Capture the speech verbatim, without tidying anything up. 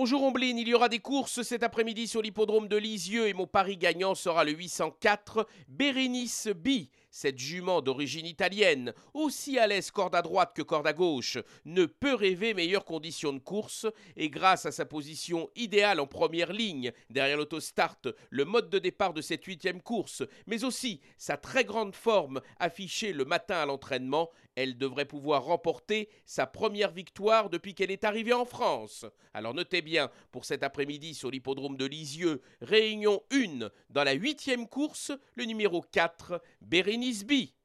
Bonjour Ombline, il y aura des courses cet après-midi sur l'hippodrome de Lisieux et mon pari gagnant sera le huit cent quatre Bérénice B. Cette jument d'origine italienne, aussi à l'aise corde à droite que corde à gauche, ne peut rêver meilleures conditions de course et grâce à sa position idéale en première ligne derrière l'autostart, le mode de départ de cette huitième course, mais aussi sa très grande forme affichée le matin à l'entraînement, elle devrait pouvoir remporter sa première victoire depuis qu'elle est arrivée en France. Alors notez bien, pour cet après-midi sur l'hippodrome de Lisieux, réunion un dans la huitième course, le numéro quatre, Bérénice B.